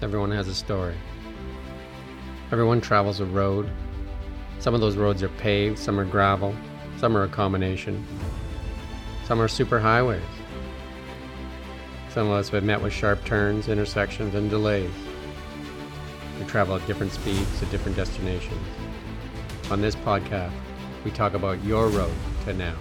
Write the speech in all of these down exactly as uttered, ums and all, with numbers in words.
Everyone has a story. Everyone travels a road. Some of those roads are paved, some are gravel, some are a combination. Some are super highways. Some of us have met with sharp turns, intersections, and delays. We travel at different speeds to different destinations. On this podcast, we talk about your road to now.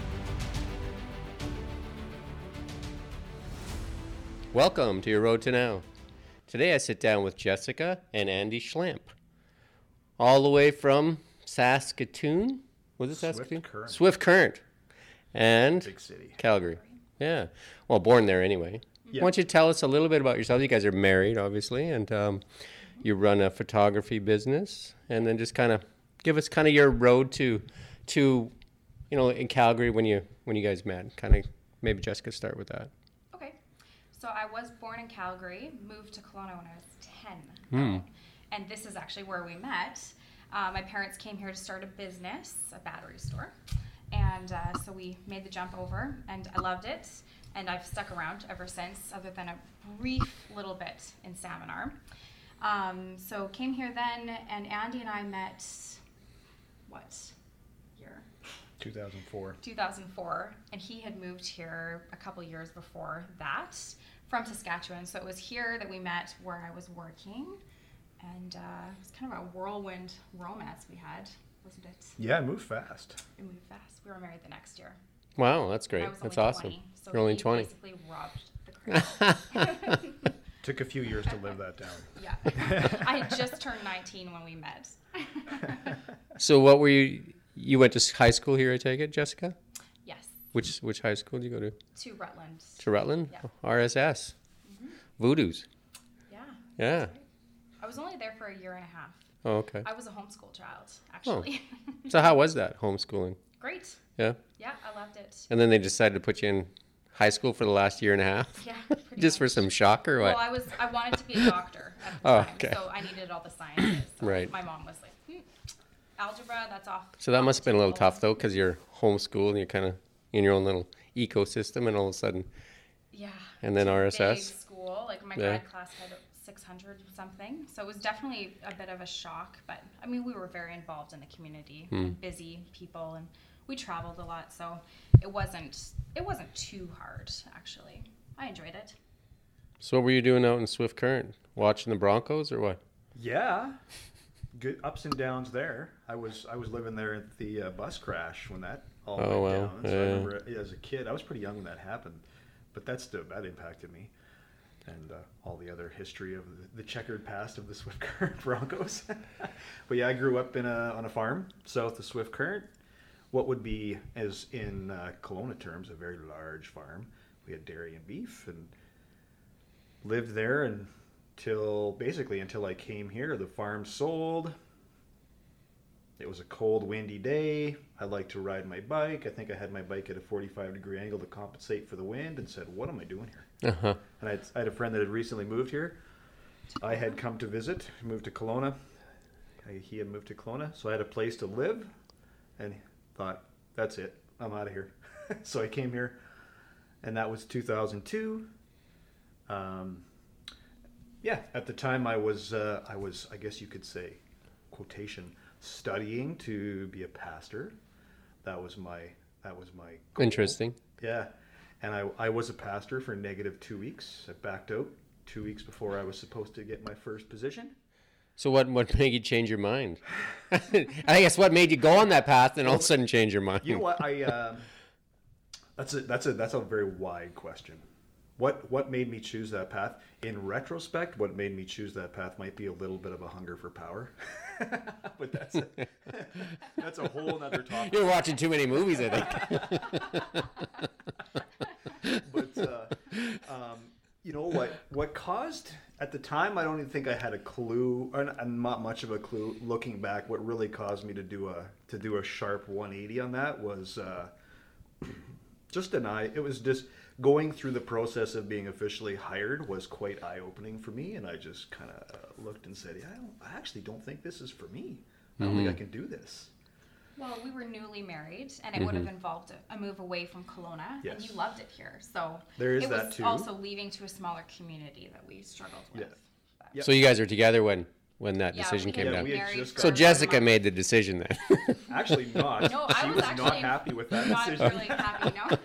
Welcome to your road to now. Today I sit down with Jessica and Andy Schlamp, all the way from Saskatoon. Was it Saskatoon? Swift Current. Swift Current. And Big city. Calgary. Yeah. Well, born there anyway. Yeah. Why don't you tell us a little bit about yourself? You guys are married, obviously, and um, you run a photography business, and then just kind of give us kind of your road to, to, you know, in Calgary when you when you guys met. Kind of maybe Jessica start with that. Okay. So I was born in Calgary, moved to Kelowna when I was ten. Hmm. And this is actually where we met. Uh, my parents came here to start a business, a battery store. And uh, so we made the jump over, and I loved it. And I've stuck around ever since, other than a brief little bit in Salmon Arm. Um, so came here then, and Andy and I met, what year? two thousand four. two thousand four, and he had moved here a couple years before that from Saskatchewan. So it was here that we met where I was working, and uh, it was kind of a whirlwind romance we had, wasn't it? Yeah, it moved fast. It moved fast. We were married the next year. Wow, that's great. I was That's only awesome. twenty, so You're only he twenty. basically robbed the cradle. Took a few years to live that down. Yeah. I had just turned nineteen when we met. So what were you, you went to high school here, I take it, Jessica? Yes. Which which high school did you go to? To Rutland. To Rutland? Yeah. R S S. Mm-hmm. Voodoo's. Yeah. Yeah. That's right. I was only there for a year and a half. Oh, okay. I was a homeschool child, actually. So how was that, homeschooling? Great. Yeah? Yeah, I loved it. And then they decided to put you in high school for the last year and a half? Yeah, pretty Just for much. some shock or what? Well, I was I wanted to be a doctor at the Oh, time, okay. so I needed all the sciences. So Right. My mom was like, hmm, algebra, that's off. So that off must have the been a little table." tough, though, because you're homeschooled and you're kind of in your own little ecosystem, and all of a sudden, Yeah. and then it's a R S S? Big school, like my Yeah. grad class had six hundred something, so it was definitely a bit of a shock. But I mean, we were very involved in the community, Hmm. and busy people, and we traveled a lot, so it wasn't it wasn't too hard actually. I enjoyed it. So what were you doing out in Swift Current? Watching the Broncos or what? Yeah. Good ups and downs there. I was I was living there at the uh, bus crash when that all Oh, went wow. down. So Yeah. I remember uh, as a kid, I was pretty young when that happened, but that still that impacted me, and uh, all the other history of the, the checkered past of the Swift Current Broncos. But yeah, I grew up in a on a farm south of Swift Current. What would be, as in uh, Kelowna terms, a very large farm. We had dairy and beef, and lived there until basically until I came here. The farm sold. It was a cold, windy day. I like to ride my bike. I think I had my bike at a forty-five degree angle to compensate for the wind, and said, "What am I doing here?" Uh-huh. And I had, I had a friend that had recently moved here. I had come to visit, moved to Kelowna. I, he had moved to Kelowna, so I had a place to live, and thought, "That's it. I'm out of here." So I came here, and that was two thousand two. Um, yeah, at the time I was, uh, I was, I guess you could say, quotation, studying to be a pastor. That was my, that was my goal. Interesting. Yeah, and I, I was a pastor for negative two weeks. I backed out two weeks before I was supposed to get my first position. So what what made you change your mind? I guess what made you go on that path and all of a sudden change your mind? You know what? I um, that's a that's a that's a very wide question. What what made me choose that path? In retrospect, what made me choose that path might be a little bit of a hunger for power. But that's a, that's a whole other topic. You're watching too many movies, I think. But uh, um, you know what? What caused at the time? I don't even think I had a clue, or not much of a clue. Looking back, what really caused me to do a to do a sharp one eighty on that was uh, just an eye. It was just going through the process of being officially hired was quite eye opening for me, and I just kind of uh, looked and said, "Yeah, I, don't, I actually don't think this is for me. I don't Mhm. think I can do this." Well, we were newly married, and it would have involved a, a move away from Kelowna, and Yes. you loved it here. So There is it that was too. also leaving to a smaller community that we struggled with. Yeah. But Yep. So you guys are together when when that Yeah, decision we came had Yeah, down. we had married just for So got- about a Jessica month. made the decision then. Actually not. No, I she was was actually not happy with that Not decision. really happy, no.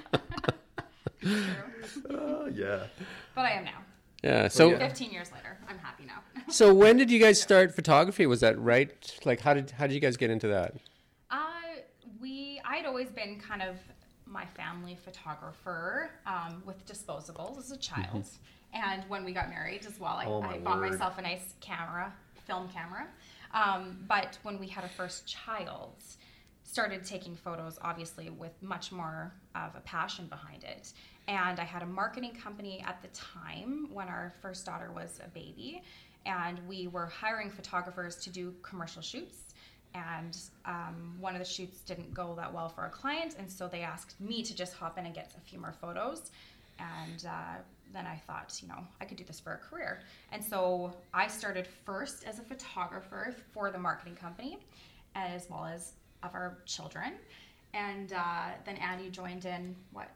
True. Oh, yeah. But I am now. Yeah. So yeah. Fifteen years later, I'm happy now. so when did you guys start photography? Was that right? Like how did how did you guys get into that? Uh, we, I'd always been kind of my family photographer um, with disposables as a child. And when we got married as well, I, Oh, my I bought word. myself a nice camera, film camera. Um, but when we had a first child, started taking photos, obviously, with much more of a passion behind it. And I had a marketing company at the time when our first daughter was a baby. And we were hiring photographers to do commercial shoots. And um, one of the shoots didn't go that well for a client, and so they asked me to just hop in and get a few more photos. And uh, then I thought, you know, I could do this for a career. And so I started first as a photographer for the marketing company, as well as of our children. And uh, then Andy joined in, what,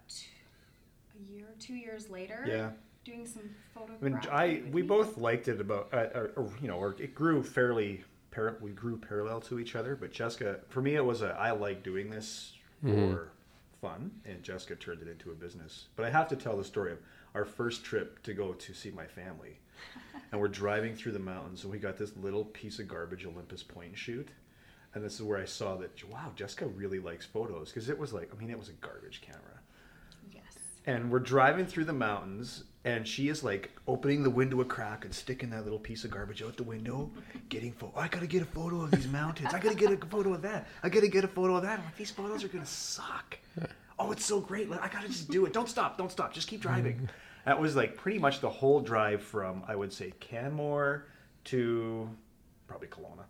a year, two years later? Yeah. Doing some I mean, photography. I with we me. both liked it about, uh, or, or, you know, or it grew fairly, par- we grew parallel to each other. But Jessica, for me, it was a, I like doing this for fun, and Jessica turned it into a business. But I have to tell the story of our first trip to go to see my family. And we're driving through the mountains, and we got this little piece of garbage Olympus point and shoot. And this is where I saw that, wow, Jessica really likes photos. Because it was like, I mean, it was a garbage camera. Yes. And we're driving through the mountains, and she is like opening the window a crack and sticking that little piece of garbage out the window, getting photo. I gotta get a photo of these mountains. I gotta get a photo of that. I gotta get a photo of that. I'm like, these photos are gonna suck. Oh, it's so great. Like, I gotta just do it. Don't stop. Don't stop. Just keep driving. That was like pretty much the whole drive from, I would say, Canmore to probably Kelowna.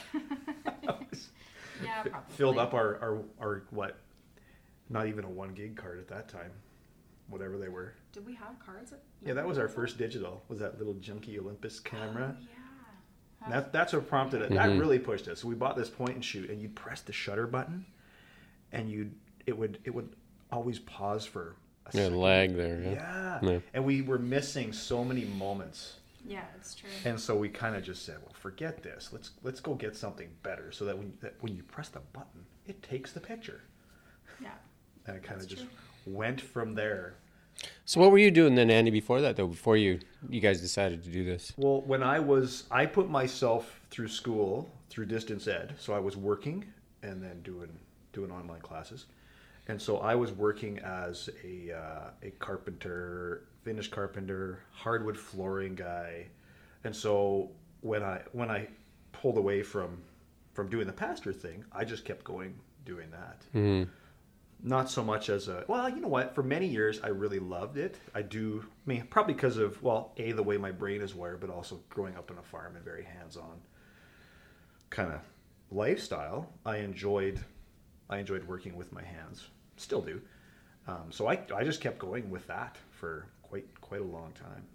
Yeah, probably. Filled up our, our, our, what, not even a one gig card at that time. Whatever they were. Did we have cards? At Yeah, that was our first digital. Was that little junky Olympus camera? Oh, yeah. And that, that's what prompted it. Mhm. That really pushed us. So we bought this point and shoot, and you'd press the shutter button, and you it would it would always pause for a Yeah, second. lag there. Yeah. Yeah. Yeah. And we were missing so many moments, Yeah, it's true. and so we kind of just said, "Well, forget this. Let's let's go get something better, so that when that when you press the button, it takes the picture." Yeah. And it kind of That's just true. went from there. So what were you doing then, Andy, before that though? Before you you guys decided to do this? Well, when I was, I put myself through school through distance ed. So I was working and then doing doing online classes, and so I was working as a uh, a carpenter, finish carpenter, hardwood flooring guy, and so when I when I pulled away from from doing the pastor thing, I just kept going doing that. Mm-hmm. Not so much as a, well, you know what, for many years I really loved it. I do, I mean, probably because of, well, A, the way my brain is wired, but also growing up on a farm and very hands-on kind of lifestyle. I enjoyed, I enjoyed working with my hands, still do. Um, so I, I just kept going with that for quite, quite a long time.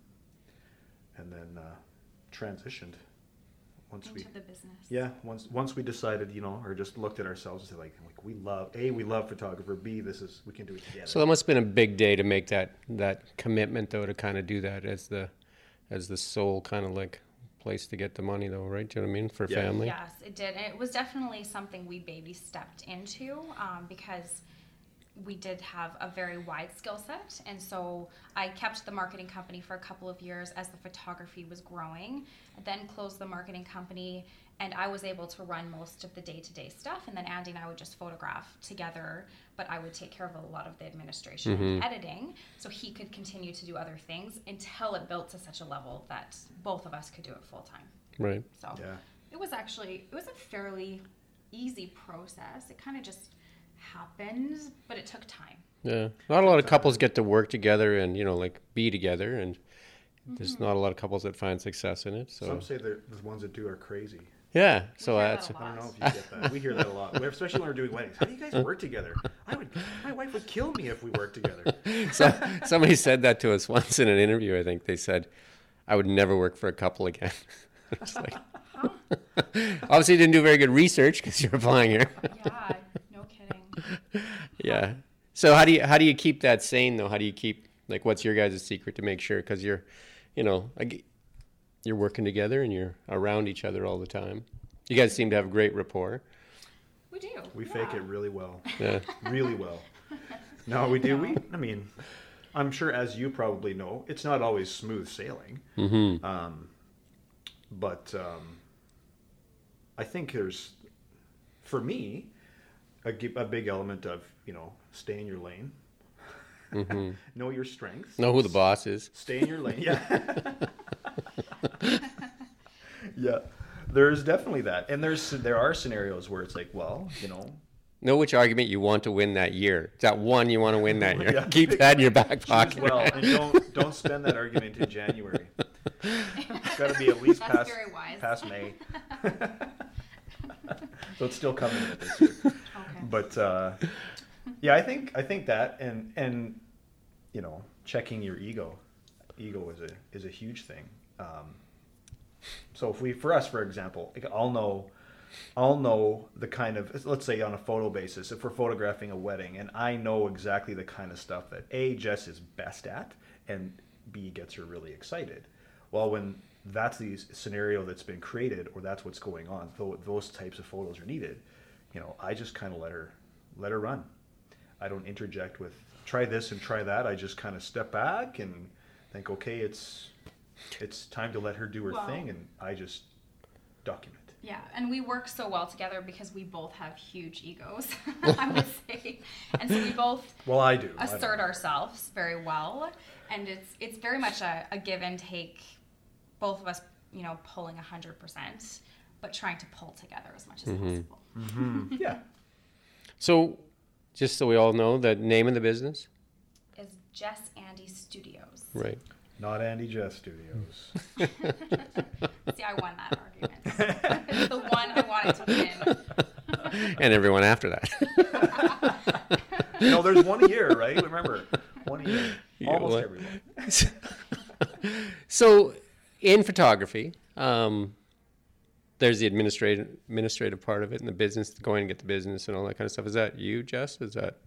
And then uh, transitioned once Into we, the business. yeah, once once we decided, you know, or just looked at ourselves and said, like, like we love, A, we love photographer, B, this is, we can do it together. So that must have been a big day to make that that commitment though, to kind of do that as the as the sole kind of like place to get the money though, right? Do you know what I mean? For Yeah. family. Yes, it did. And it was definitely something we baby stepped into um, because we did have a very wide skill set. And so I kept the marketing company for a couple of years as the photography was growing, then closed the marketing company, and I was able to run most of the day-to-day stuff. And then Andy and I would just photograph together, but I would take care of a lot of the administration and editing so he could continue to do other things until it built to such a level that both of us could do it full-time. Right. So Yeah. it was actually, it was a fairly easy process. It kind of just happened, but it took time. Yeah. Not a lot of couples get to work together and, you know, like be together, and there's not a lot of couples that find success in it. So Some say the the ones that do are crazy. yeah. So hear that that's a lot. I don't know if you get that. We hear that a lot, especially when we're doing weddings. How do you guys work together? I would, my wife would kill me if we worked together. so, somebody said that to us once in an interview. I think they said, "I would never work for a couple again." It's like, obviously, you didn't do very good research because you're applying here. Yeah, no kidding. Yeah. So how do you how do you keep that sane though? How do you keep like what's your guys' secret to make sure? Because you're, you know, like, you're working together and you're around each other all the time. You guys seem to have great rapport. We do. We yeah. fake it really well. Yeah. Really well. No, we do. We, I mean, I'm sure as you probably know, it's not always smooth sailing. Mm-hmm. Um, but um, I think there's, for me, a, gi- a big element of, you know, stay in your lane. Mm-hmm. Know your strengths. Know who the boss is. Stay in your lane. Yeah. Yeah. There's definitely that. And there's there are scenarios where it's like, well, you know, Know which argument you want to win that year. It's that one you want to win that year. Yeah. Keep that in your back choose pocket. well, and don't don't spend that argument in January. It's got to be at least That's past very wise. past May. So it's still coming yet this year. Okay. But uh, yeah, I think I think that and and you know, checking your ego, ego is a is a huge thing. Um, so if we, for us, for example, like I'll know, I'll know the kind of, let's say on a photo basis, if we're photographing a wedding, and I know exactly the kind of stuff that A, Jess is best at, and B, gets her really excited. Well, when that's the scenario that's been created, or that's what's going on, th- those types of photos are needed, you know, I just kind of let her, let her run. I don't interject with, try this and try that. I just kind of step back and think, okay, it's, it's time to let her do her Well, thing, and I just document. Yeah, and we work so well together because we both have huge egos, I would say. And so we both Well, I do. I assert don't. ourselves very well. And it's it's very much a, a give and take, both of us, you know, pulling one hundred percent, but trying to pull together as much as possible. Mm-hmm. Yeah. So, just so we all know, the name of the business? Is Jess Andy Studios. Right. Not Andy Jess Studios. See, I won that argument. It's the one I wanted to win. And everyone after that. You know, there's one a year, right? Remember, one a year. Yeah, Almost what? everyone. So, in photography, um, there's the administrative administrative part of it, and the business, going to get the business and all that kind of stuff. Is that you, Jess? Is that?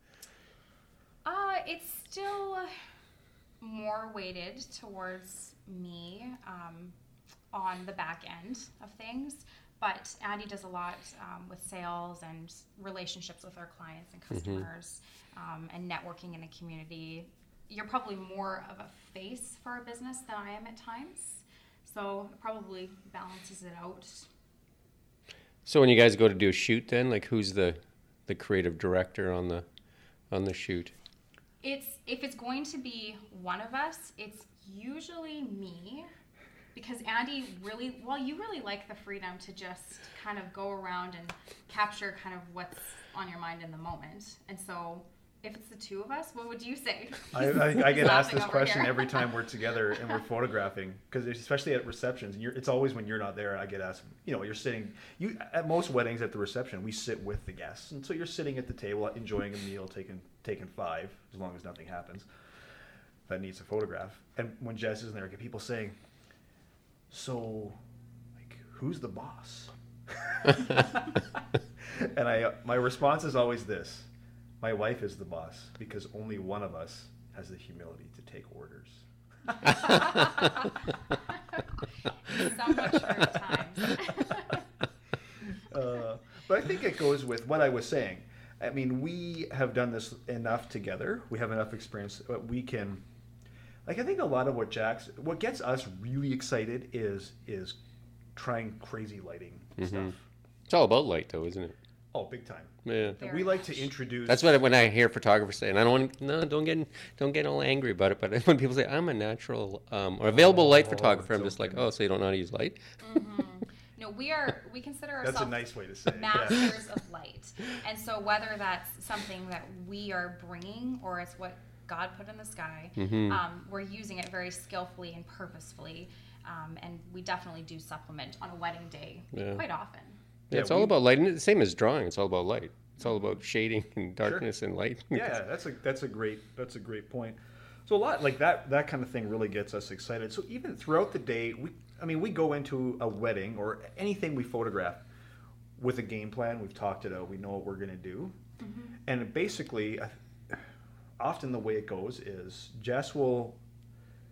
Uh, it's still more weighted towards me um, on the back end of things. But Andy does a lot um, with sales and relationships with our clients and customers, um, and networking in the community. You're probably more of a face for our business than I am at times, so it probably balances it out. So when you guys go to do a shoot, then, like, who's the the creative director on the on the shoot? It's if it's going to be one of us, it's usually me. Because Andy really, well, you really like the freedom to just kind of go around and capture kind of what's on your mind in the moment. And so if it's the two of us, what would you say? I, I, I get asked Laughing this over question here. every time we're together and we're photographing, because especially at receptions, and you're, it's always when you're not there. I get asked, you know, you're sitting. You at most weddings at the reception, we sit with the guests, and so you're sitting at the table enjoying a meal, taking taking five, as long as nothing happens that needs a photograph. And when Jess is in there, I get people saying, "So, like, who's the boss?" And I, my response is always this: my wife is the boss because only one of us has the humility to take orders. Somewhat true at times. uh, but I think it goes with what I was saying. I mean, we have done this enough together. We have enough experience. But we can, like, I think a lot of what Jack's, what gets us really excited is is trying crazy lighting Mhm. stuff. It's all about light, though, isn't it? Oh, big time. Yeah. Very we like to much. introduce. That's what I- when I hear photographers say, and I don't want no, don't get don't get all angry about it. But when people say I'm a natural um, or available light Oh, photographer, I'm it's just like, okay. oh, so you don't know how to use light? Mm-hmm. No, we are. We consider ourselves That's a nice way to say it. Yeah. masters of light, and so whether that's something that we are bringing or it's what God put in the sky, Mhm. um, we're using it very skillfully and purposefully, um, and we definitely do supplement on a wedding day Yeah. quite often. Yeah, Yeah, it's all we- about light, and it's the same as drawing. It's all about light. It's all about shading and darkness and light. Yeah, that's a that's a great that's a great point. So a lot like that that kind of thing really gets us excited. So even throughout the day, we I mean we go into a wedding or anything we photograph with a game plan. We've talked it out. We know what we're going to do, and basically, I- often the way it goes is Jess will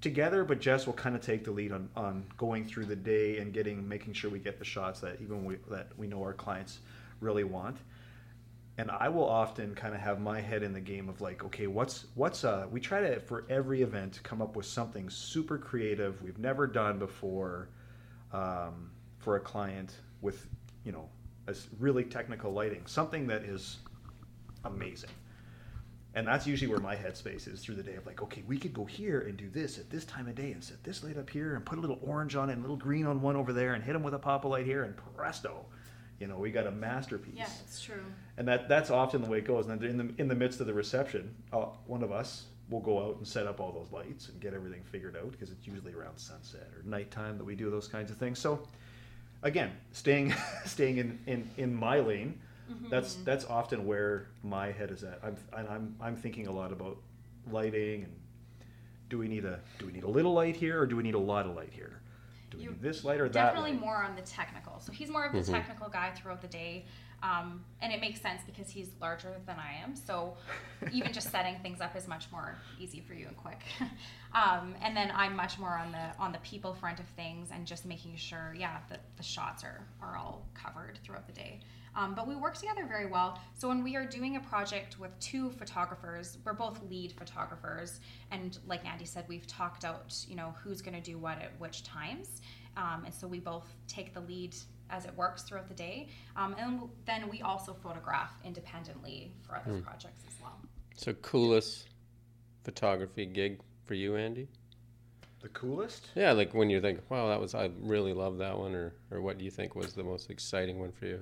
together, but Jess will kind of take the lead on, on going through the day and getting making sure we get the shots that even we, that we know our clients really want. And I will often kind of have my head in the game of like, okay, what's what's uh we try to for every event come up with something super creative we've never done before um, for a client with, you know, a really technical lighting, something that is amazing. And that's usually where my headspace is through the day of like, okay, we could go here and do this at this time of day and set this light up here and put a little orange on it and a little green on one over there and hit them with a pop of light here and presto, you know, we got a masterpiece. Yeah, it's true. And that that's often the way it goes. And then in the in the midst of the reception, uh, one of us will go out and set up all those lights and get everything figured out because it's usually around sunset or nighttime that we do those kinds of things. So again, staying staying in, in, in my lane. Mm-hmm. That's that's often where my head is at. I'm and I'm I'm thinking a lot about lighting and do we need a do we need a little light here or do we need a lot of light here? Do we You need this light or that? Definitely light? more on the technical. So he's more of the Mm-hmm. technical guy throughout the day, um, and it makes sense because he's larger than I am. So even just setting things up is much more easy for you and quick. um, and then I'm much more on the on the people front of things and just making sure, yeah, that the shots are are all covered throughout the day. Um, but we work together very well. So when we are doing a project with two photographers, we're both lead photographers. And like Andy said, we've talked out, you know, who's going to do what at which times. Um, and so we both take the lead as it works throughout the day. Um, and then we also photograph independently for other Mm. projects as well. So coolest photography gig for you, Andy? The coolest? Yeah, like when you think, wow, that was, I really love that one, or, or what do you think was the most exciting one for you?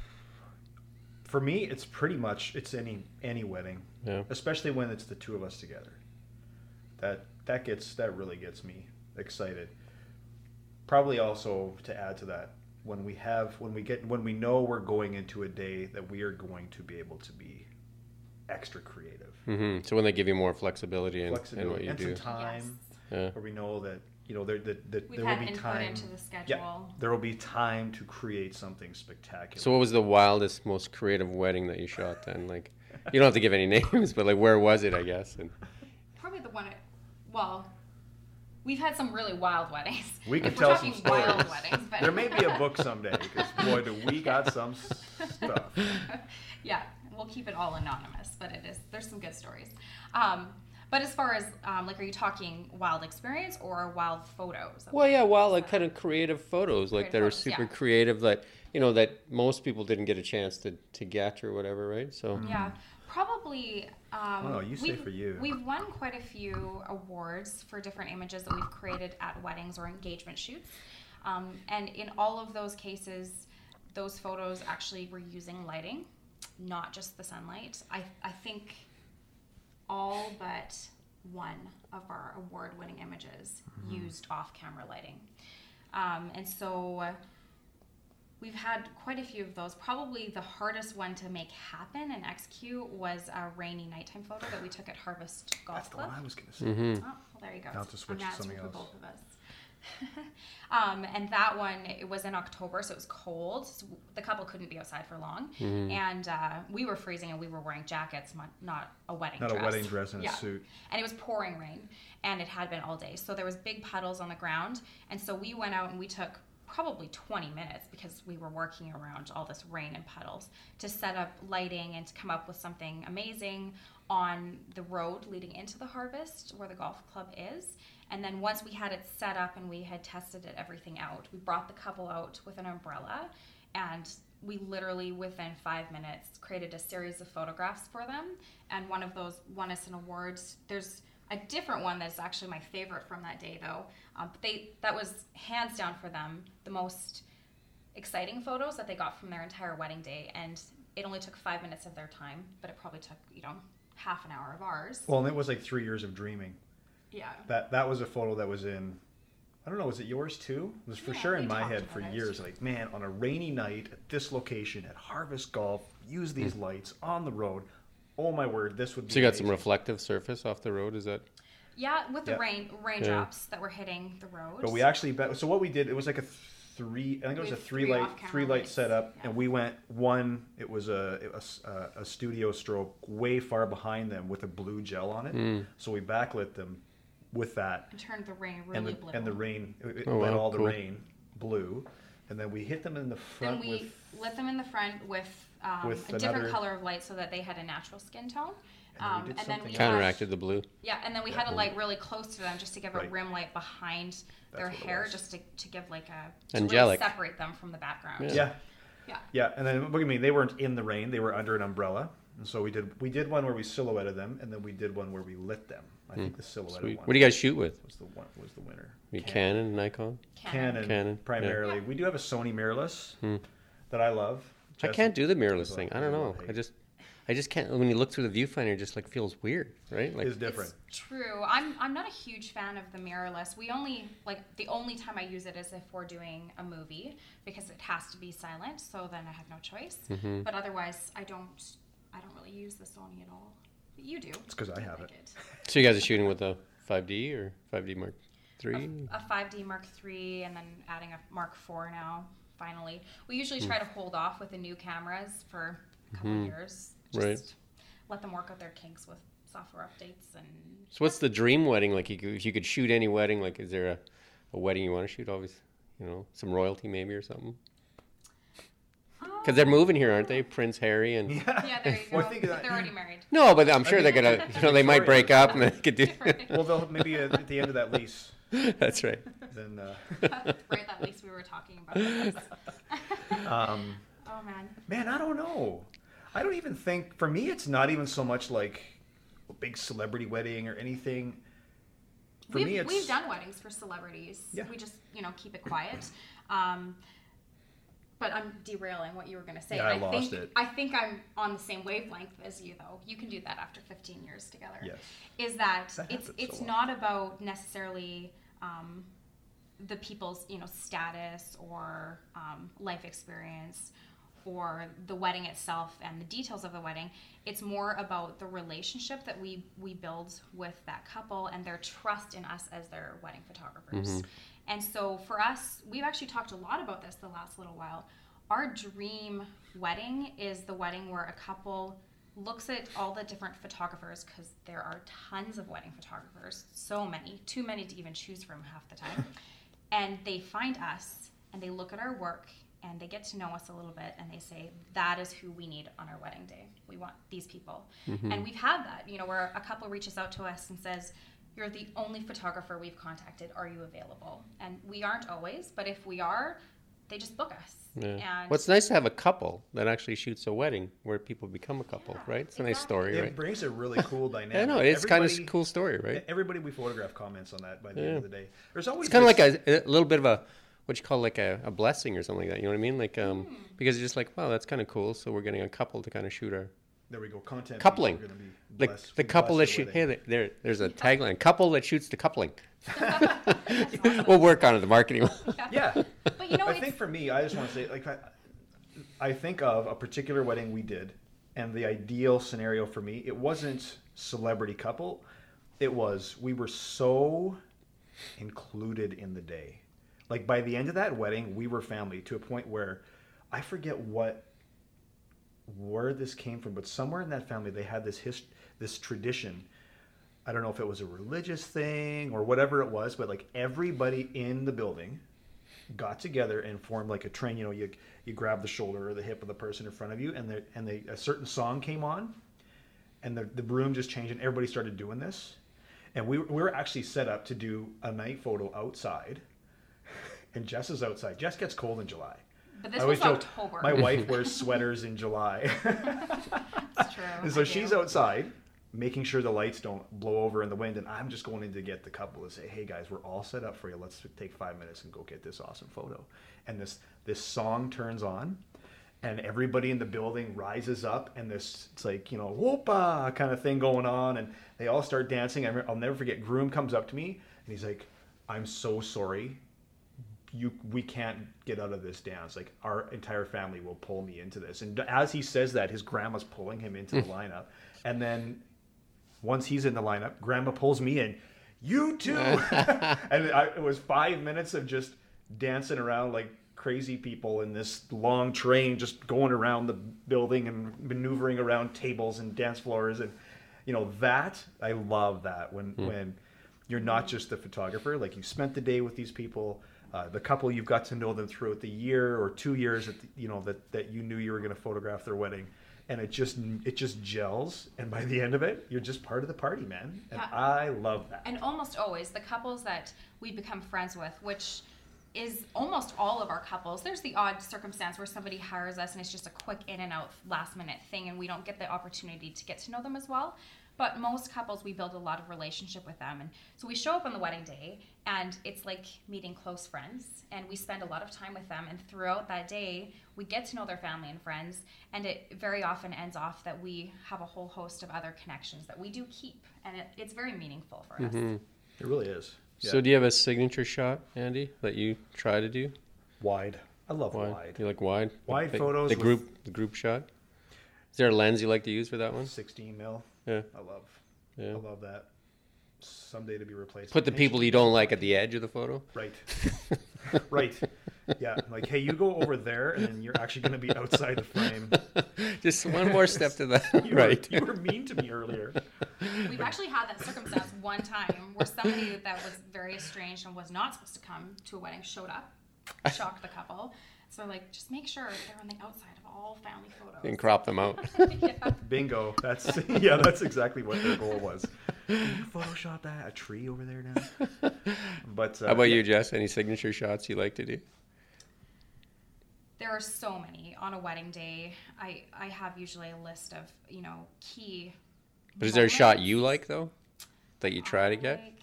For me, it's pretty much it's any any wedding, Yeah. especially when it's the two of us together. That that gets that really gets me excited. Probably also to add to that, when we have when we get when we know we're going into a day that we are going to be able to be extra creative, Mm-hmm. So when they give you more flexibility in, in flexibility, what you and do. some time, Yeah. where we know that you know there that, that We've there had will be input time. into the schedule. Yeah, there will be time to create something spectacular. So what was the wildest, most creative wedding that you shot then? Like, you don't have to give any names, but like, where was it, I guess? And Probably the one, at, well, we've had some really wild weddings. We could If tell we're some talking wild stories. weddings, but There may be a book someday because boy, do we got some stuff. Yeah, we'll keep it all anonymous, but it is there's some good stories. Um, but as far as um, like, are you talking wild experience or wild photos? well, yeah, well, like kind of creative photos, like Creative that are photos, super yeah. creative, that you know that most people didn't get a chance to, to get or whatever, right? So Yeah, probably. Um, Oh, no, you say we've- for you. We've won quite a few awards for different images that we've created at weddings or engagement shoots, um, and in all of those cases, those photos actually were using lighting, not just the sunlight. I I think all but one of our award-winning images Mm-hmm. used off-camera lighting, um, and so. We've had quite a few of those. Probably the hardest one to make happen and execute was a rainy nighttime photo that we took at Harvest Golf That's the Club. one I was going to say. mm-hmm. Oh, well, there you go. Now to switch A to match something for else. both of us. um, and that one, it was in October, so it was cold. So the couple couldn't be outside for long, Mm-hmm. and uh, we were freezing, and we were wearing jackets, not, not a wedding Not dress. a wedding dress and Yeah. a suit. And it was pouring rain, and it had been all day. So there was big puddles on the ground, and so we went out and we took probably twenty minutes because we were working around all this rain and puddles to set up lighting and to come up with something amazing on the road leading into the Harvest where the golf club is. And then once we had it set up and we had tested it, everything out, we brought the couple out with an umbrella, and we literally within five minutes created a series of photographs for them. And one of those won us an award. There's a different one that's actually my favorite from that day, though. Um, but they that was hands down for them the most exciting photos that they got from their entire wedding day, and it only took five minutes of their time, but it probably took you know half an hour of ours. Well, and it was like three years of dreaming. Yeah. That that was a photo that was in. I don't know. Was it yours too? It was for Yeah, sure we in my talked head for about it. years. Like, man, on a rainy night at this location at Harvest Golf, use these lights on the road. Oh my word, this would be. So you got some amazing. reflective surface off the road, is that? Yeah, with the Yeah. rain raindrops that were hitting the road. But we actually bet. So what we did, it was like a three. I think it was We a had three, three light, off-camera three light lights. setup, Yeah. and we went one. It was a, it was a a studio stroke way far behind them with a blue gel on it. Mm. So we backlit them with that. And turned the rain really and the, blue. And the rain, it Oh, lit wow, all the cool. rain blue. And then we hit them in the front Then we with... lit them in the front with, um, With a different another- color of light so that they had a natural skin tone. And then we Um, did and then something we else. Counteracted the blue. Yeah, and then we Yeah. had a light really close to them just to give Right. a rim light behind their what it hair, was. just to, to give like a to Angelic. really separate them from the background. Yeah. Yeah. Yeah. Yeah, and then look at me. They weren't in the rain. They were under an umbrella. And so we did we did one where we silhouetted them, and then we did one where we lit them. I think the silhouetted Sweet. one What do you guys shoot with? was the one was the winner. You Canon, Nikon? Canon, Canon, primarily. yeah. We do have a Sony mirrorless Hmm. that I love. I Jess- can't do the mirrorless Jess- thing. I Jess don't know. will I hate. just, I just can't. When you look through the viewfinder, it just like feels weird, right? Like, It's different. It's true. I'm I'm not a huge fan of the mirrorless. We only like the only time I use it is if we're doing a movie because it has to be silent. So then I have no choice. Mm-hmm. But otherwise, I don't I don't really use the Sony at all. But you do. It's 'cause I have like it. so you guys are shooting with a five D or five D Mark three? A, a five D Mark three and then adding a Mark four now. Finally, we usually try to hold off with the new cameras for a couple Mhm. years. Just Right. let them work out their kinks with software updates and. So what's the dream wedding? Like, you could, if you could shoot any wedding, like, is there a, a wedding you want to shoot? Always, you know, some royalty maybe or something. Because they're moving here, aren't they? Prince Harry and Yeah, there you go. Well, I think But that- they're already married. no, but I'm sure they're gonna. You know, they might break up and they could do. Right. Well, they'll maybe at, at the end of that lease, That's right. then. Uh, Right, that least we were talking about this. um, Oh man. man, I don't know. I don't even think. For me, it's not even so much like a big celebrity wedding or anything. For we've, me, it's we've done weddings for celebrities. Yeah. We just, you know, keep it quiet. Um, but I'm derailing what you were going to say. Yeah, I And lost think, it. I think I'm on the same wavelength as you, though. You can do that after fifteen years together. Yes. Is that, That it's happens it's so not about necessarily um, the people's, you know, status or um, life experience or the wedding itself and the details of the wedding. It's more about the relationship that we we build with that couple and their trust in us as their wedding photographers. Mhm. And so for us, we've actually talked a lot about this the last little while. Our dream wedding is the wedding where a couple looks at all the different photographers, because there are tons of wedding photographers, so many, too many to even choose from half the time. And they find us and they look at our work and they get to know us a little bit and they say, that is who we need on our wedding day. We want these people. Mm-hmm. And we've had that, you know, where a couple reaches out to us and says, you're the only photographer we've contacted. Are you available? And we aren't always, but if we are, they just book us. Yeah. And Well, it's nice to have a couple that actually shoots a wedding where people become a couple, Yeah, right? It's a nice exactly. story, It right? brings a really cool dynamic. I know it's kind of a Everybody- cool story, right? Everybody we photograph comments on that by the Yeah. end of the day. There's always It's kind of this- like a, a little bit of a what you call like a, a blessing or something like that. You know what I mean? Like um, Hmm. because you're just like, wow, that's kind of cool. So we're getting a couple to kind of shoot our There we go. Content. Coupling. People are gonna be like blessed- the be couple that blessed shoot. at Hey, wedding. there, there's a tagline: couple that shoots the coupling. That's awesome. We'll work on it. The marketing. Yeah. But you know, I it's, think for me, I just want to say, like, I, I think of a particular wedding we did, and the ideal scenario for me, it wasn't celebrity couple. It was, we were so included in the day. Like, by the end of that wedding, we were family to a point where I forget what, where this came from, but somewhere in that family, they had this hist- this tradition. I don't know if it was a religious thing or whatever it was, but like everybody in the building got together and formed like a train. You know, you you grab the shoulder or the hip of the person in front of you, and they and they a certain song came on, and the the room just changed, and everybody started doing this, and we we were actually set up to do a night photo outside, and Jess is outside. Jess gets cold in July. but I this always was joke, October. my wife wears sweaters in July. It's true. And so I she's do. outside, making sure the lights don't blow over in the wind, and I'm just going in to get the couple to say, "Hey guys, we're all set up for you. Let's take five minutes and go get this awesome photo." And this this song turns on, and everybody in the building rises up, and this it's like you know whoopa kind of thing going on, and they all start dancing. I remember, I'll never forget. Groom comes up to me, and he's like, "I'm so sorry. You, we can't get out of this dance. Like our entire family will pull me into this." And as he says that, his grandma's pulling him into the lineup. And then once he's in the lineup, grandma pulls me in. You too. And I, it was five minutes of just dancing around like crazy people in this long train, just going around the building and maneuvering around tables and dance floors. And you know that I love that when when You're not just the photographer. Like, you spent the day with these people. Uh, the couple, you've got to know them throughout the year or two years that the, you know that, that you knew you were going to photograph their wedding, and it just it just gels. And by the end of it, you're just part of the party, man. And Yeah. I love that. And almost always the couples that we become friends with, which is almost all of our couples. There's the odd circumstance where somebody hires us and it's just a quick in and out last minute thing and we don't get the opportunity to get to know them as well. But most couples, we build a lot of relationship with them. And so we show up on the wedding day and it's like meeting close friends, and we spend a lot of time with them. And throughout that day, we get to know their family and friends. And it very often ends off that we have a whole host of other connections that we do keep. And it, it's very meaningful for us. It really is. Yeah. So do you have a signature shot, Andy, that you try to do? Wide. I love Wide. wide. You like wide? Wide the, photos The with- group, the group shot. Is there a lens you like to use for that one? sixteen mil. Yeah. I love. Yeah. I love that. Someday to be replaced. Put the with people you don't like at the edge of the photo. Right. Right. Yeah. Like, hey, you go over there, and then you're actually going to be outside the frame. Just one more step to that. You Right. Were, you were mean to me earlier. We've actually had that circumstance one time where somebody that was very estranged and was not supposed to come to a wedding showed up, shocked the couple. So like, just make sure they're on the outside of all family photos. And crop them out. Yeah. Bingo. That's yeah. That's exactly what their goal was. Can you Photoshop that a tree over there now? But uh, How about yeah. you, Jess? Any signature shots you like to do? There are so many on a wedding day. I, I have usually a list of, you know, key But is there a shot moments. you like, though, that you try to get? Like-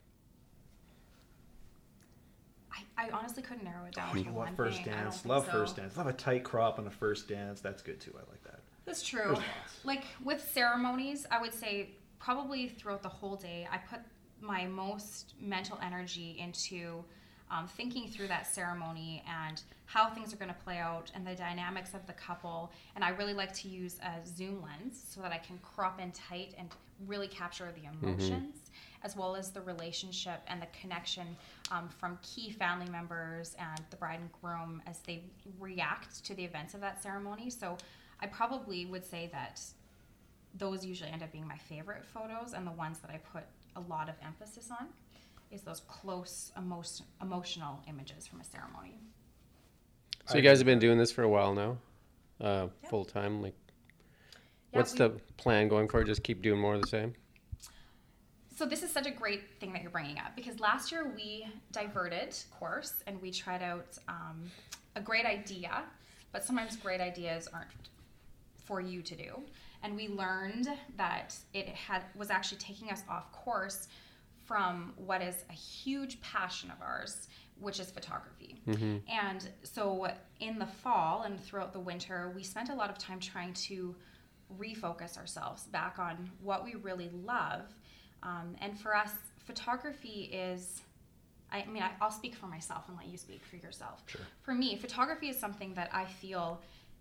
I, I honestly couldn't narrow it down Oh, to you one love first thing. I don't dance. think Love so. first dance. Love a tight crop on a first dance. That's good too. I like that. That's true. There's lots. Like with ceremonies, I would say probably throughout the whole day, I put my most mental energy into um, thinking through that ceremony and how things are going to play out and the dynamics of the couple. And I really like to use a zoom lens so that I can crop in tight and really capture the emotions as well as the relationship and the connection um, from key family members and the bride and groom as they react to the events of that ceremony. So I probably would say that those usually end up being my favorite photos, and the ones that I put a lot of emphasis on is those close emo- emotional images from a ceremony. So you guys have been doing this for a while now, uh, Yeah. full time. Like, Yeah, what's we- the plan going forward? Just keep doing more of the same. So this is such a great thing that you're bringing up, because last year we diverted course and we tried out um, a great idea, but sometimes great ideas aren't for you to do. And we learned that it had was actually taking us off course from what is a huge passion of ours, which is photography. And so in the fall and throughout the winter, we spent a lot of time trying to refocus ourselves back on what we really love. Um, and for us, photography is, I mean, I, I'll speak for myself and let you speak for yourself. Sure. For me, photography is something that I feel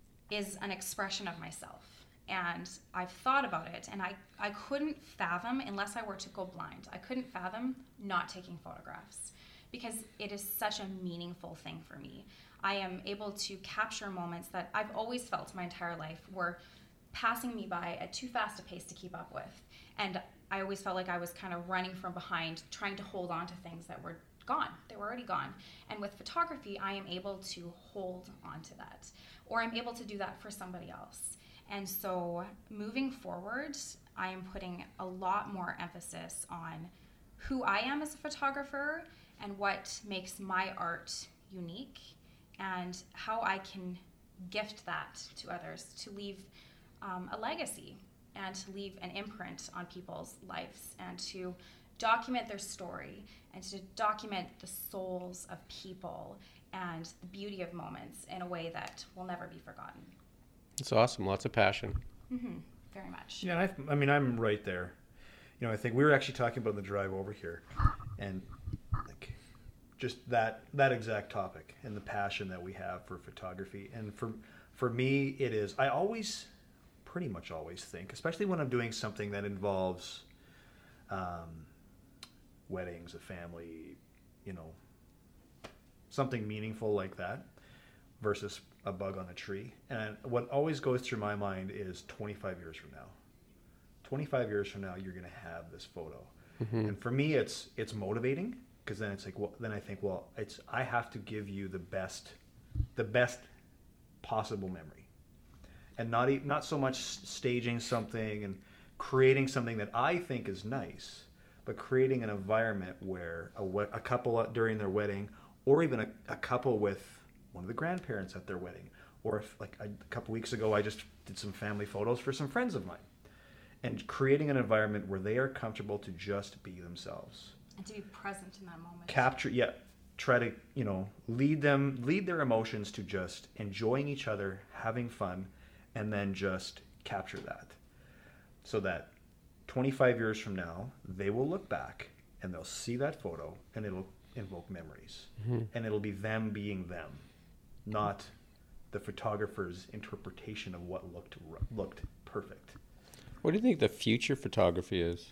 is an expression of myself. And I've thought about it, and I, I couldn't fathom, unless I were to go blind, I couldn't fathom not taking photographs, because it is such a meaningful thing for me. I am able to capture moments that I've always felt my entire life were passing me by at too fast a pace to keep up with. And I always felt like I was kind of running from behind, trying to hold on to things that were gone. They were already gone. And with photography, I am able to hold on to that, or I'm able to do that for somebody else. And so moving forward, I am putting a lot more emphasis on who I am as a photographer and what makes my art unique and how I can gift that to others to leave um, a legacy and to leave an imprint on people's lives and to document their story and to document the souls of people and the beauty of moments in a way that will never be forgotten. It's awesome. Lots of passion. Mm-hmm. Very much. Yeah, and I, I mean, I'm right there. You know, I think we were actually talking about the drive over here, and like just that that exact topic and the passion that we have for photography. And for for me, it is. I always, pretty much always think, especially when I'm doing something that involves um, weddings, a family, you know, something meaningful like that, versus a bug on a tree. And what always goes through my mind is twenty-five years from now. twenty-five years from now, you're going to have this photo. Mm-hmm. And for me, it's it's motivating because then it's like, well, then I think, well, it's I have to give you the best, the best possible memory, and not e- not so much staging something and creating something that I think is nice, but creating an environment where a, we- a couple during their wedding, or even a, a couple with one of the grandparents at their wedding, or if like I, a couple weeks ago I just did some family photos for some friends of mine, and creating an environment where they are comfortable to just be themselves and to be present in that moment. Capture, yeah, try to, you know, lead them, lead their emotions to just enjoying each other, having fun, and then just capture that. So that twenty-five years from now, they will look back and they'll see that photo and it'll invoke memories. Mm-hmm. And it'll be them being them, not the photographer's interpretation of what looked looked perfect. What do you think the future photography is?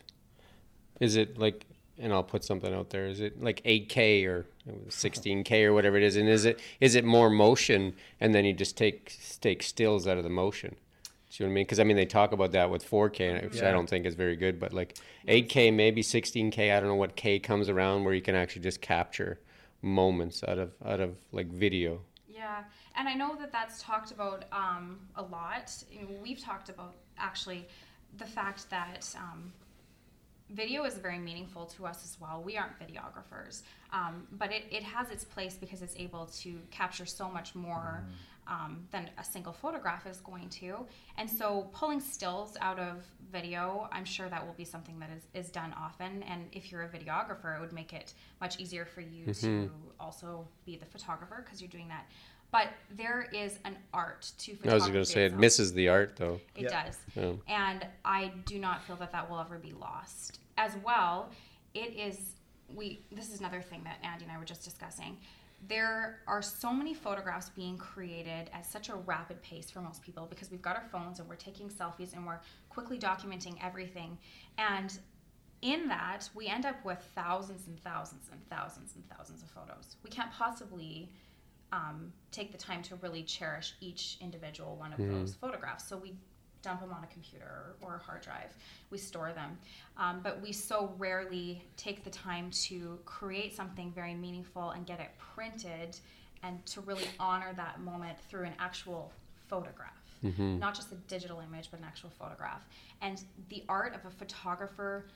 Is it like, and I'll put something out there, is it like eight K or sixteen K or whatever it is? And is it is it more motion and then you just take take stills out of the motion? See what I mean? Because I mean, they talk about that with four K, which yeah. I don't think is very good, but like eight K, maybe sixteen K, I don't know what K comes around where you can actually just capture moments out of out of like video. Yeah, and I know that that's talked about um, a lot. We've talked about actually the fact that um, video is very meaningful to us as well. We aren't videographers, um, but it, it has its place because it's able to capture so much more um, than a single photograph is going to. And so pulling stills out of video, I'm sure that will be something that is, is done often. And if you're a videographer, it would make it much easier for you mm-hmm. to also be the photographer because you're doing that. But there is an art to photography. I was going to say, it misses the art, though. It yeah. does. Yeah. And I do not feel that that will ever be lost. As well, it is, we. This is another thing that Andy and I were just discussing. There are so many photographs being created at such a rapid pace for most people because we've got our phones and we're taking selfies and we're quickly documenting everything. And in that, we end up with thousands and thousands and thousands and thousands of photos. We can't possibly Um, take the time to really cherish each individual one of mm. those photographs. So we dump them on a computer or a hard drive. We store them. Um, but we so rarely take the time to create something very meaningful and get it printed and to really honor that moment through an actual photograph. Mm-hmm. Not just a digital image, but an actual photograph. And the art of a photographer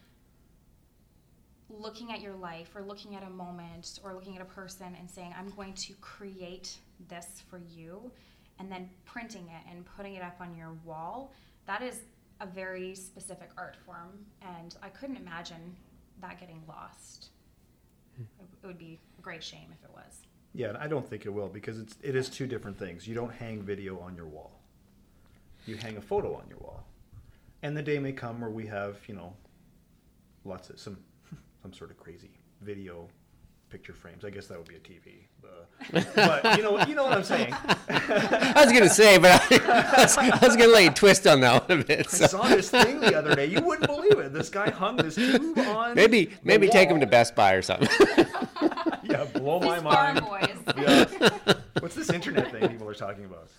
looking at your life or looking at a moment or looking at a person and saying, I'm going to create this for you, and then printing it and putting it up on your wall, that is a very specific art form, and I couldn't imagine that getting lost. It would be a great shame if it was. Yeah, and I don't think it will because it's, it is two different things. You don't hang video on your wall. You hang a photo on your wall. And the day may come where we have, you know, lots of some some sort of crazy video picture frames. I guess that would be a T V. Uh, but you know, you know what I'm saying. I was gonna say, but I, I, was, I was gonna let you twist on that one a bit. So. I saw this thing the other day. You wouldn't believe it. This guy hung this tube on. Maybe, maybe wall. Take him to Best Buy or something. Yeah, blow my These mind. Farm boys. Yeah. What's this internet thing people are talking about?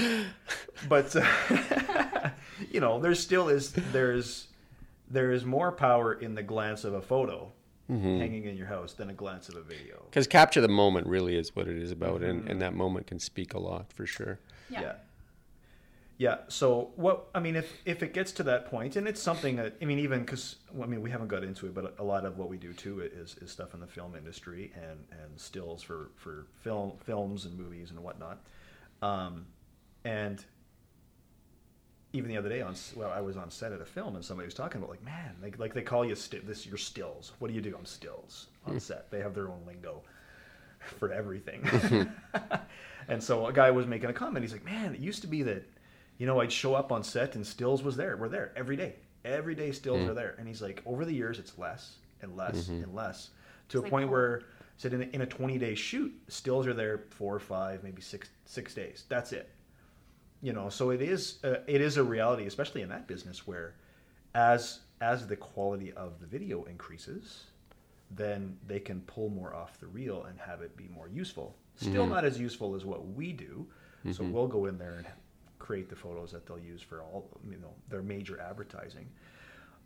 But uh, you know, there still is there's. There is more power in the glance of a photo mm-hmm. hanging in your house than a glance of a video. Because capture the moment really is what it is about, mm-hmm. and, and that moment can speak a lot for sure. Yeah. yeah. Yeah. So what I mean, if if it gets to that point, and it's something that I mean, even because I mean, we haven't got into it, but a lot of what we do too is is stuff in the film industry and and stills for for film films and movies and whatnot, um, and. Even the other day, on well, I was on set at a film, and somebody was talking about like, man, like like they call you sti- this your stills. What do you do? I'm stills on mm. set. They have their own lingo for everything. And so a guy was making a comment. He's like, man, it used to be that, you know, I'd show up on set and stills was there. We're there every day. Every day stills mm. are there. And he's like, over the years, it's less and less mm-hmm. and less to it's a point like, where, said in a, in a twenty day shoot, stills are there four or five, maybe six six days. That's it. You know, so it is uh, it is a reality, especially in that business, where as as the quality of the video increases, then they can pull more off the reel and have it be more useful. Still mm-hmm. not as useful as what we do. Mm-hmm. So we'll go in there and, create the photos that they'll use for all, you know, their major advertising.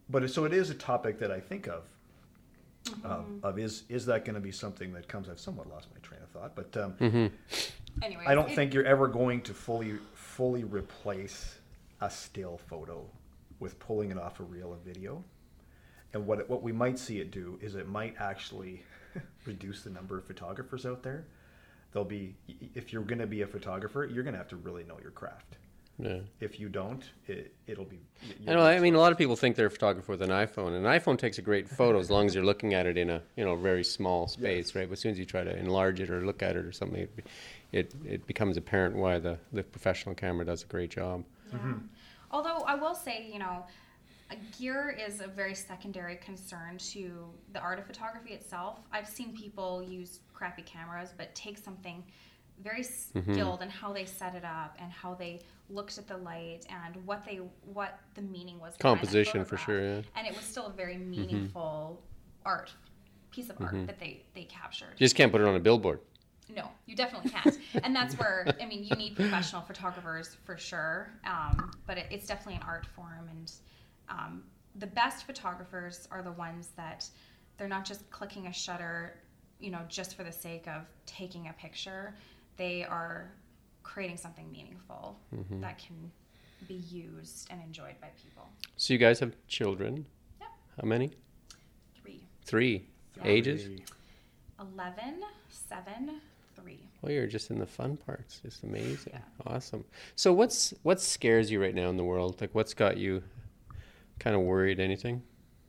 but it, so it is a topic that I think of. Um, of is is that going to be something that comes? I've somewhat lost my train of thought, but um, Mm-hmm. Anyways, I don't it- think you're ever going to fully fully replace a still photo with pulling it off a reel of video. And what it, what we might see it do is it might actually reduce the number of photographers out there. There'll be, if you're going to be a photographer, you're going to have to really know your craft. Yeah. If you don't, it, it'll be. I know. I mean, a lot of people think they're a photographer with an iPhone. An iPhone takes a great photo as long as you're looking at it in a you know very small space, Yes. right? But as soon as you try to enlarge it or look at it or something, it it, it becomes apparent why the, the professional camera does a great job. Yeah. Although I will say, you know, uh, gear is a very secondary concern to the art of photography itself. I've seen people use crappy cameras, but take something very skilled in how they set it up and how they looked at the light and what they what the meaning was behind that Composition for photograph. sure, yeah. And it was still a very meaningful art piece of art that they they captured. You just can't put it on a billboard. No, you definitely can't. And that's where, I mean, you need professional photographers for sure. Um, but it, it's definitely an art form. And um, the best photographers are the ones that they're not just clicking a shutter, you know, just for the sake of taking a picture. They are creating something meaningful that can be used and enjoyed by people. So you guys have children. Yep. How many? Three. Three. Ages? Three. eleven, seven, three. Well, you're just in the fun parts. Just amazing. Yeah. Awesome. So what's what scares you right now in the world? Like what's got you kind of worried? Anything?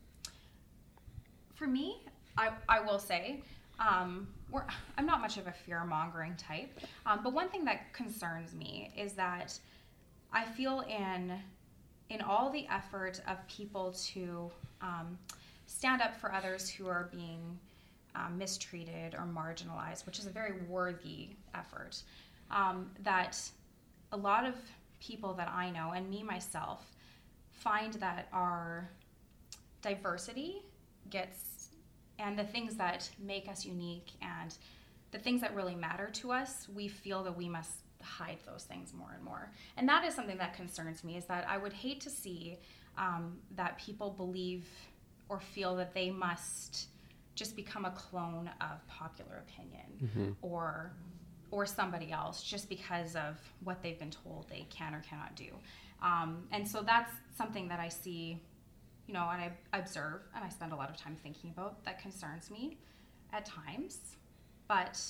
For me, I, I will say, um, we're, I'm not much of a fear-mongering type, um, but one thing that concerns me is that I feel in in all the effort of people to um, stand up for others who are being um, mistreated or marginalized, which is a very worthy effort, um, that a lot of people that I know, and me myself, find that our diversity gets, and the things that make us unique and the things that really matter to us, we feel that we must hide those things more and more. And that is something that concerns me, is that I would hate to see um, that people believe or feel that they must just become a clone of popular opinion Mm-hmm. or or somebody else just because of what they've been told they can or cannot do. Um, and so that's something that I see, you know, and I observe and I spend a lot of time thinking about, that concerns me at times. But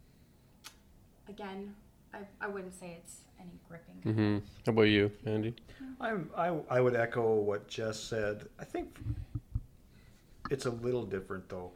again, I, I wouldn't say it's any gripping. Mm-hmm. How about you, Andy? I'm, I, I would echo what Jess said. I think it's a little different though.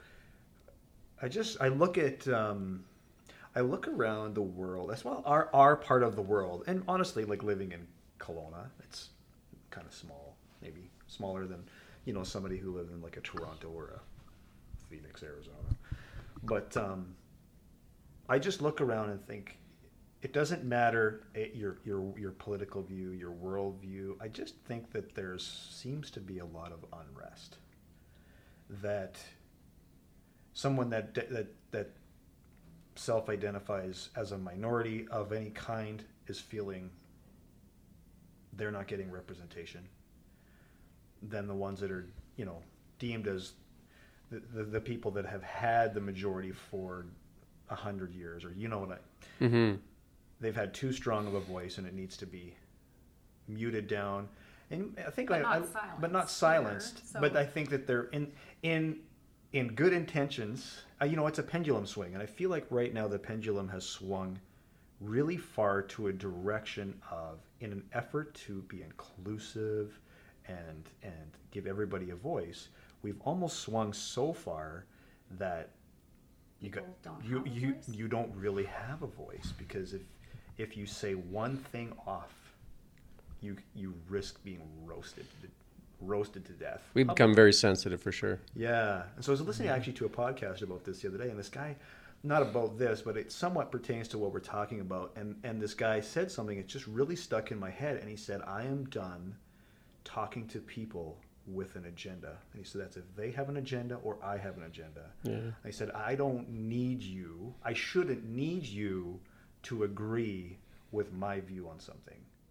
I just, I look at, um, I look around the world, as well, our, our part of the world, and honestly, like living in Kelowna, it's kind of small, maybe smaller than, you know, somebody who lives in like a Toronto or a Phoenix, Arizona. But um, I just look around and think, it doesn't matter eh, your your your political view, your world view. I just think that there seems to be a lot of unrest. That someone that that that self-identifies as a minority of any kind is feeling they're not getting representation. Then the ones that are, you know, deemed as the the, the people that have had the majority for a hundred years, or you know what I. Mm-hmm. They've had too strong of a voice, and it needs to be muted down. And I think, But I, not I, silenced but not either, silenced. so- But I think that they're in in in good intentions. Uh, you know, it's a pendulum swing, and I feel like right now the pendulum has swung really far to a direction of, in an effort to be inclusive and and give everybody a voice. We've almost swung so far that you got People don't you have a you voice? you don't really have a voice, because if if you say one thing off, you you risk being roasted to, roasted to death. We've become very sensitive for sure. Yeah, and so I was listening actually to a podcast about this the other day, and this guy, not about this, but it somewhat pertains to what we're talking about, and and this guy said something that just really stuck in my head, and he said, "I am done talking to people with an agenda." And he said, that's if they have an agenda or I have an agenda. Yeah. And he said, I don't need you, I shouldn't need you to agree with my view on something.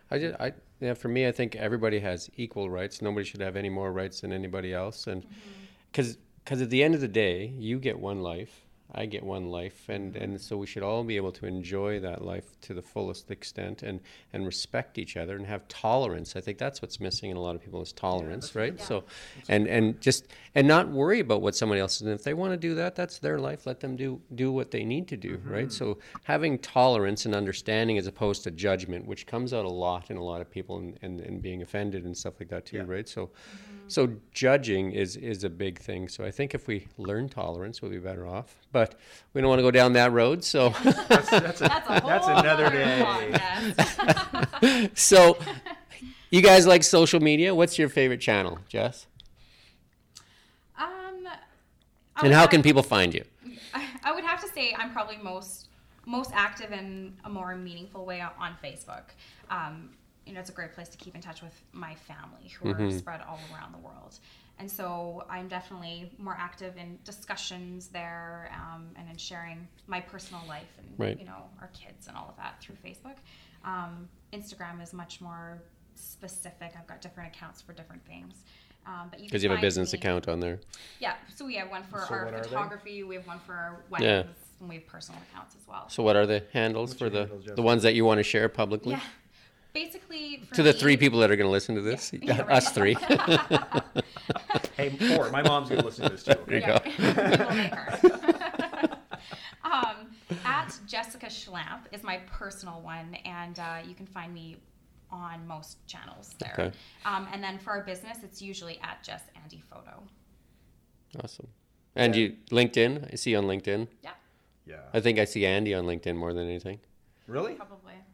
I just, I, yeah, for me, I think everybody has equal rights. Nobody should have any more rights than anybody else. And because because at the end of the day, you get one life, I get one life, and, and so we should all be able to enjoy that life to the fullest extent and, and respect each other and have tolerance. I think that's what's missing in a lot of people is tolerance, yeah, right? Yeah. So, and, and just and not worry about what somebody else is. And if they want to do that, that's their life. Let them do do what they need to do, mm-hmm. right? So having tolerance and understanding as opposed to judgment, which comes out a lot in a lot of people and, and, and being offended and stuff like that too, yeah. right? So, mm-hmm. so judging is is a big thing. So I think if we learn tolerance, we'll be better off. But we don't want to go down that road, so that's, that's, a, that's, a that's another day. So, you guys like social media? What's your favorite channel, Jess? Um, and how can people find you? I would have to say I'm probably most most active in a more meaningful way on Facebook. Um, you know, it's a great place to keep in touch with my family who mm-hmm. are spread all around the world. And so I'm definitely more active in discussions there um, and in sharing my personal life and, right. you know, our kids and all of that through Facebook. Um, Instagram is much more specific. I've got different accounts for different things. Um, but you Because you have a business me. account on there. Yeah. So we have one for so our photography. We have one for our weddings. Yeah. And we have personal accounts as well. So what are the handles What's for the, handles, the ones that you want to share publicly? Yeah. Basically, for to me, the three people that are going to listen to this, yeah, yeah, right. us three. Hey, four. My mom's going to listen to this too. There you yeah. go. We will make her. um, at Jessica Schlamp is my personal one, and uh, you can find me on most channels there. Okay. Um, and then for our business, it's usually at Jess Andy Photo. Awesome. And yeah. you LinkedIn? I see you on LinkedIn. Yeah. Yeah. I think I see Andy on LinkedIn more than anything. Really? Probably.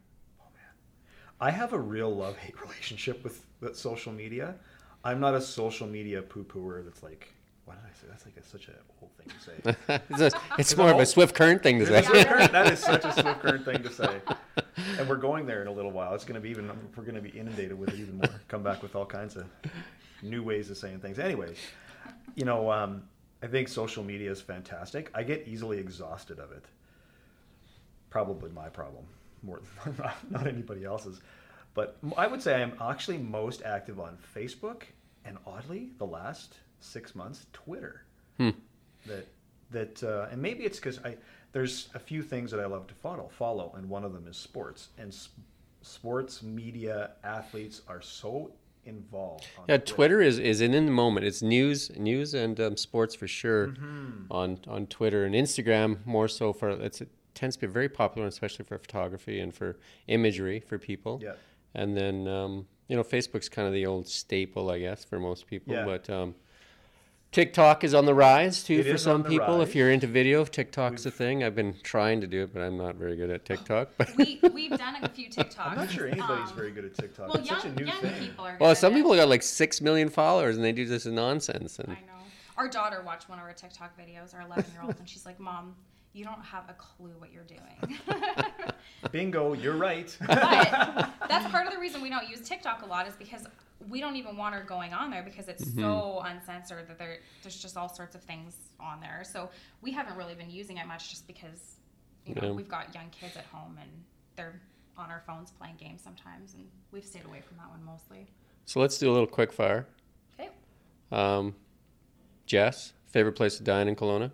I have a real love-hate relationship with, with social media. I'm not a social media poo-pooer that's like, what did I say? That's like a, such an old thing to say. it's a, it's more of a Swift Current thing to say. Current, that is such a Swift Current thing to say. And we're going there in a little while. It's going to be even, we're going to be inundated with it even more. Come back with all kinds of new ways of saying things. Anyways, you know, um, I think social media is fantastic. I get easily exhausted of it. Probably my problem. More than not, not anybody else's, but I would say I'm actually most active on Facebook, and oddly, the last six months, Twitter. Hmm. That that uh, and maybe it's because I there's a few things that I love to follow, follow, and one of them is sports. And s- sports media athletes are so involved. On yeah, Twitter. Twitter is is in, in the moment. It's news, news and um, sports for sure Mm-hmm. on on Twitter and Instagram more so for it's. It tends to be very popular, especially for photography and for imagery for people. Yeah. And then, um, you know, Facebook's kind of the old staple, I guess, for most people. Yeah. But um, TikTok is on the rise, too, It for is some on the people. rise. If you're into video, TikTok's We've- a thing. I've been trying to do it, but I'm not very good at TikTok. But We, we've done a few TikToks. I'm not sure anybody's Um, very good at TikTok. Well, it's young, such a new young thing. people are good well, some at people it. got like six million followers, and they do this nonsense. And I know. Our daughter watched one of our TikTok videos, our eleven-year-old, and she's like, Mom, you don't have a clue what you're doing. Bingo, you're right. But that's part of the reason we don't use TikTok a lot is because we don't even want her going on there because it's Mm-hmm. so uncensored that there, there's just all sorts of things on there. So we haven't really been using it much just because, you know, Yeah. we've got young kids at home and they're on our phones playing games sometimes, and we've stayed away from that one mostly. so let's do a little quick fire. Okay. Um, Jess, favorite place to dine in Kelowna?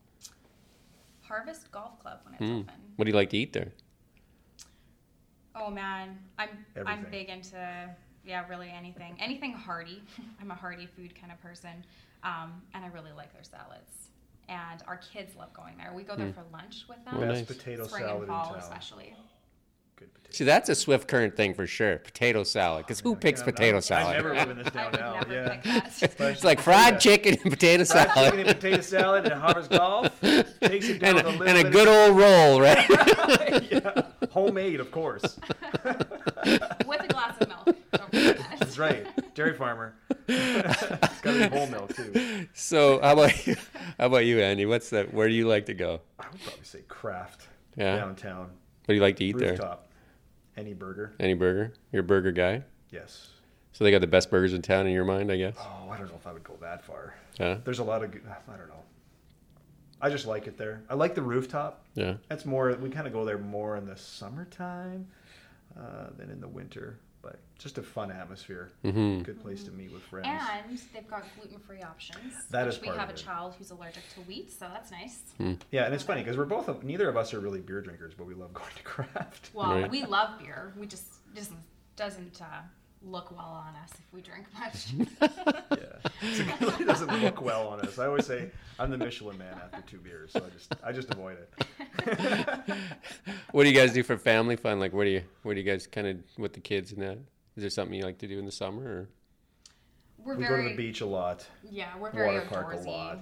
Harvest Golf Club when it's Mm. open. What do you like to eat there? Oh man, I'm I'm Everything. big into yeah, really anything, anything hearty. I'm a hearty food kind of person, um, and I really like their salads. And our kids love going there. We go there Mm. for lunch with them. Oh, Best nice. potato Spring salad and in fall town. especially. Good potato. See, that's a Swift Current thing for sure. Potato salad. Because who picks I'm- potato I'm- salad? I'm never living this I down would now. never Yeah. pick that. It's like fried Yeah. chicken and potato Fried salad. chicken and potato salad and Harvest Golf. Takes it down and, a a, little and a bit good old roll, right? of, yeah. Homemade, of course. With a glass of milk. Don't forget that. That's right. Dairy farmer. It's got to be whole milk too. So how about you? How about you, Andy? What's that? Where do you like to go? I would probably say Kraft Yeah. downtown. What do you like to eat there? Rooftop. Any burger. Any burger? You're a burger guy? Yes. So they got the best burgers in town in your mind, I guess? Oh, I don't know if I would go that far. Yeah. There's a lot of good, I don't know. I just like it there. I like the rooftop. Yeah. That's more, we kind of go there more in the summertime uh, than in the winter. But just a fun atmosphere. Mm-hmm. Good place to meet with friends. And they've got gluten-free options. That which is we part have of a it. child who's allergic to wheat, so that's nice. Yeah, and it's funny because we're both, neither of us are really beer drinkers, but we love going to craft. Well, Right. we love beer. We just doesn't doesn't uh, look well on us if we drink much. Yeah, it really doesn't look well on us. I always say I'm the Michelin man after two beers, so I just I just avoid it. What do you guys do for family fun? Like, what do you what do you guys kind of with the kids and that? Is there something you like to do in the summer? Or? We're We very go to the beach a lot, yeah, we're very water park a outdoorsy. lot.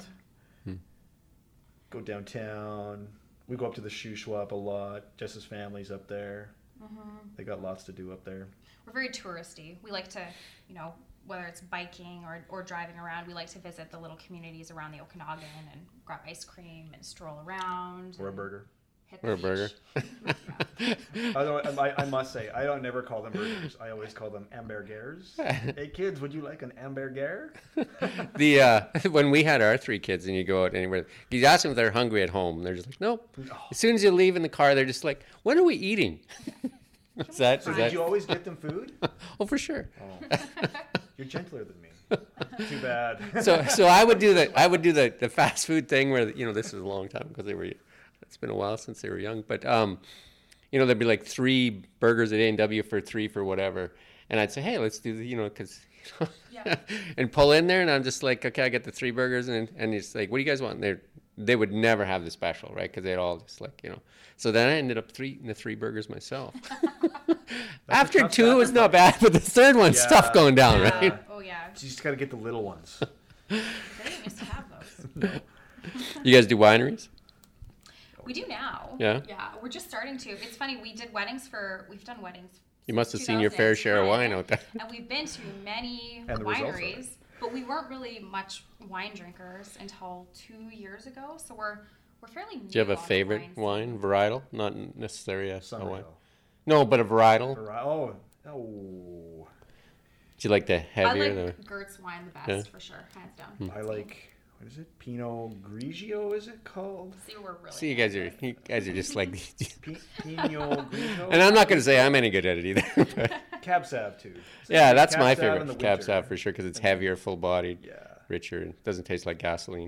Go downtown. We go up to the Shuswap a lot. Jess's family's up there. Mm-hmm. They got lots to do up there. We're very touristy. We like to, you know, whether it's biking or, or driving around, we like to visit the little communities around the Okanagan and grab ice cream and stroll around. Or a and burger. hit the Or a burger. beach. I, don't, I, I must say, I don't never call them burgers. I always call them hamburgers. Hey kids, would you like an hamburger? The uh, when we had our three kids and you go out anywhere, you ask them if they're hungry at home. They're just like, nope. As soon as you leave in the car, they're just like, when are we eating? Is that? So is did that? you always get them food? Oh, for sure. Oh, you're gentler than me. Too bad. So so I would do the I would do the, the fast food thing where, you know, this was a long time because they were, it's been a while since they were young, but um, you know, there'd be like three burgers at A and W for three for whatever, and I'd say, hey, let's do the, you know, because. Yeah. And pull in there, and I'm just like, okay, I get the three burgers, and and it's like, what do you guys want? And they they would never have the special, right? Because they'd all just like, you know. So then I ended up three eating the three burgers myself. After tough two, it was not bad, but the third one, Yeah. stuff going down, Yeah. right? Oh yeah. You just got to get the little ones. They didn't used to have those. You guys do wineries? We do now. Yeah? Yeah, we're just starting to. It's funny, we did weddings for, we've done weddings. You must have since seen your fair share of two thousand ten, wine out there. And we've been to many And the results are wineries, but we weren't really much wine drinkers until two years ago. So we're we're fairly new. Do you have a on the favorite wine wine, varietal? Not necessarily a, a Summerhill. wine. No, but a varietal. Vari- Oh, oh. Do you like the scene. I heavier? like the, Gert's wine the best, Yeah. for sure, hands down. I like, what is it? Pinot Grigio, is it called? See, we're really see, you guys are you guys are just like. P- Pinot Grigio? And I'm not going to say I'm any good at it either. but- Cab Sav, too. yeah, that's Cab my Sav in favorite. the Cab winter. Sav for sure because it's heavier, full bodied, Yeah. richer, and doesn't taste like gasoline.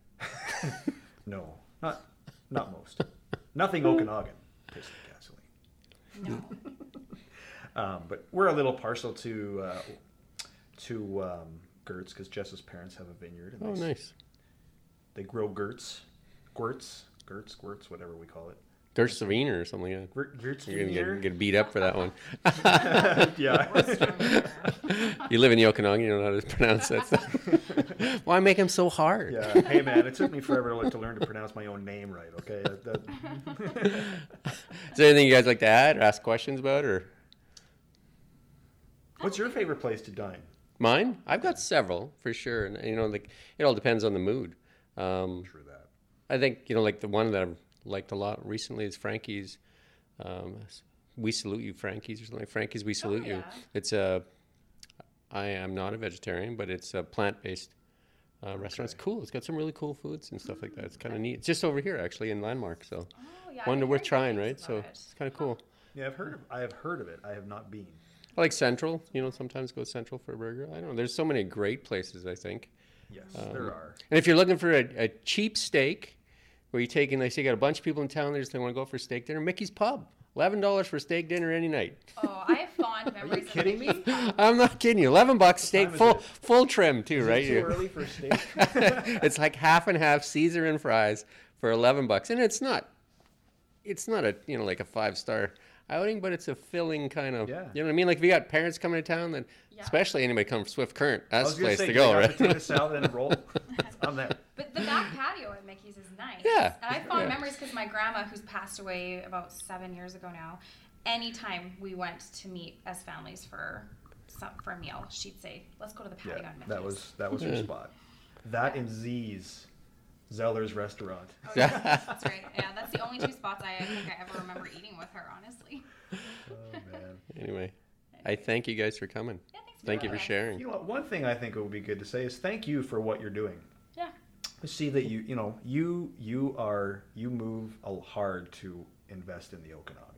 No, not not most. Nothing Okanagan tastes like gasoline. No. Um, but we're a little partial to uh, to um, Gertz because Jess's parents have a vineyard. And Oh, they, nice. They grow Gertz, Squirts, Gertz, Squirts, whatever we call it. Gertzviner or something. Yeah. Gert- Gertz You're gonna Vineyard. get, get beat up for that one. Yeah. We're strong. You live in the Okanagan, you don't know how to pronounce that stuff. Why make him so hard? Yeah. Hey, man, it took me forever to, to learn to pronounce my own name right. Okay. That- that- Is there anything you guys like to add or ask questions about? Or What's your favorite place to dine? mine? I've got several for sure, and you know, like it all depends on the mood. Um, True that. I think, you know, like the one that I've liked a lot recently is Frankie's. Um, we salute you, Frankie's, or something like Frankie's. We salute you. yeah. It's a. I am not a vegetarian, but it's a plant-based uh, restaurant. It's cool. It's got some really cool foods and stuff like that. It's kind of neat. It's just over here actually in Landmark, so Oh, yeah, one I've worth heard good trying, things right? So about it. it's kind of cool. Yeah, I've heard of. I have heard of it. I have not been. I like Central. You know, sometimes go Central for a burger. I don't know. There's so many great places, I think. Yes, Um, there are. And if you're looking for a, a cheap steak, where you take in, like, say you got a bunch of people in town, they just want to go for steak dinner, Mickey's Pub. eleven dollars for steak dinner any night. Oh, I have fond memories. of kidding Mickey's me? Pub. I'm not kidding you. eleven bucks steak, time is full it? full trim too, Is right? it too You- early for steak? it's like half and half Caesar and fries for eleven bucks, and it's not, it's not a you know like a five star outing, but it's a filling kind of. Yeah. You know what I mean? Like if you got parents coming to town, then Yeah. especially anybody come from Swift Current, I that's was the gonna place say, to do go, they have right? potato salad and a roll. I'm there. But the back patio at Mickey's is nice. Yeah, And I have fond yeah. memories because my grandma, who's passed away about seven years ago now, anytime we went to meet as families for some, for a meal, she'd say, "Let's go to the patio Yeah, on Mickey's." that was that was her Yeah. spot. That and Z's, Zeller's restaurant. Oh, yeah, that's right. Yeah, that's the only two spots I think I ever remember eating with her. Honestly. Oh man. Anyway, I thank you guys for coming. Yeah, thanks. Thank you for having us. sharing. You know what? One thing I think it would be good to say is thank you for what you're doing. Yeah. To see that you you know you you are you move a- hard to invest in the Okanagan,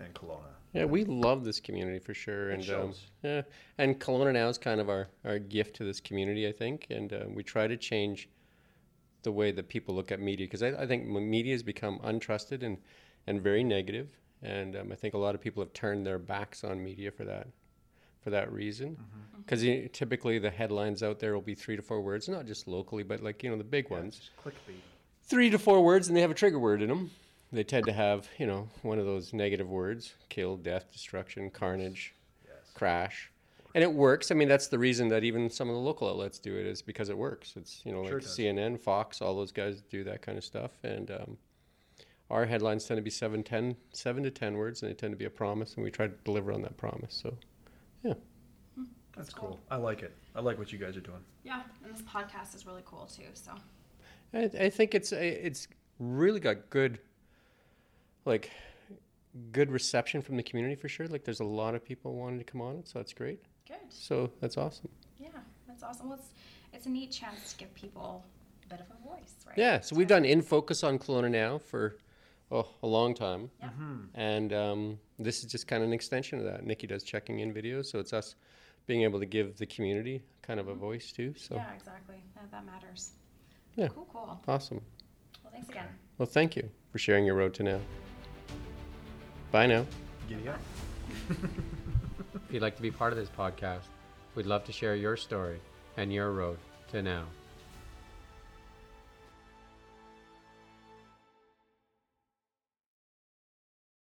and Kelowna. Yeah, we love this community for sure, It and um, shows. yeah, and Kelowna now is kind of our, our gift to this community, I think, and uh, we try to change the way that people look at media, because I, I think m- media has become untrusted and and very negative, and um, I think a lot of people have turned their backs on media for that for that reason, because typically the headlines out there will be three to four words, not just locally, but like you know the big Yeah, ones. it's just clickbait. Three to four words, and they have a trigger word in them. They tend to have, you know, one of those negative words: kill, death, destruction, carnage, Yes. crash. And it works. I mean, that's the reason that even some of the local outlets do it, is because it works. It's, you know, Sure like it does. C N N, Fox, all those guys do that kind of stuff. And um, our headlines tend to be seven, ten, seven to ten words, and they tend to be a promise, and we try to deliver on that promise. So, yeah. That's cool. cool. I like it. I like what you guys are doing. Yeah, and this podcast is really cool too. So I, I think it's it's really got good, like, good reception from the community for sure. Like, there's a lot of people wanting to come on it, so that's great. good. So that's awesome. Yeah, that's awesome. Well, it's it's a neat chance to give people a bit of a voice, right? Yeah, so we've done In Focus on Kelowna now for oh, a long time. Yeah. And um, this is just kind of an extension of that. Nikki does checking in videos, so it's us being able to give the community kind of a voice too. So Yeah, exactly. That, that matters. Yeah. Cool, cool. awesome. Well, thanks again. Well, thank you for sharing your road to now. Bye now. Giddy up. If you'd like to be part of this podcast, we'd love to share your story and your road to now.